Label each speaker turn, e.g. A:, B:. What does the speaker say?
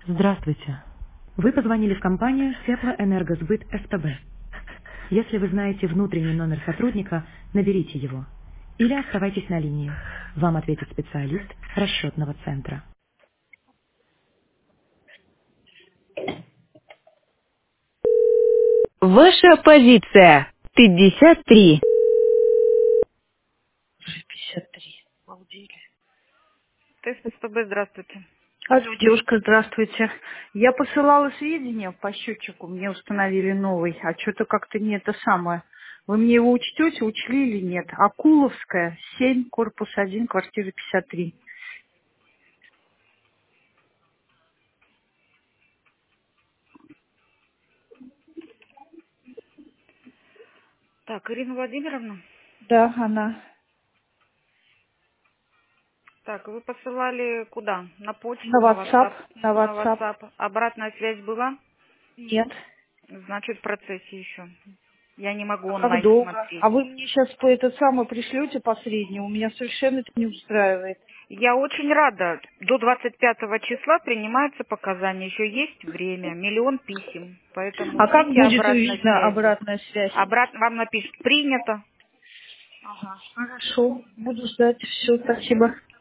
A: Здравствуйте. Вы позвонили в компанию Теплоэнергосбыт СПБ. Если вы знаете внутренний номер сотрудника, наберите его. Или оставайтесь на линии. Вам ответит специалист расчетного центра.
B: Ваша позиция 53.
C: 53. Обалдели.
D: ТСПБ, здравствуйте.
C: Алло, девушка, здравствуйте. Я посылала сведения по счетчику, мне установили новый, а что-то как-то не это самое. Вы мне его учтете, учли или нет? Акуловская, 7, корпус 1, квартира 53.
D: Так, Ирина Владимировна.
C: Да, она.
D: Так, вы посылали куда? На
C: На
D: почту, на
C: WhatsApp,
D: WhatsApp?
C: на
D: На
C: WhatsApp.
D: WhatsApp. Обратная связь была?
C: Нет.
D: Значит, в процессе еще. Я не могу
C: А как
D: онлайн
C: долго?
D: смотреть.
C: А вы мне сейчас по этот самый пришлете последнему? Меня совершенно это не устраивает.
D: Я очень рада. До 25 числа принимаются показания. Еще есть время. Миллион писем. Поэтому
C: А как
D: ждите
C: будет
D: обратной
C: видно
D: связи.
C: обратная связь?
D: Обратно вам напишут «принято».
C: Ага, хорошо. Буду ждать. Все, спасибо.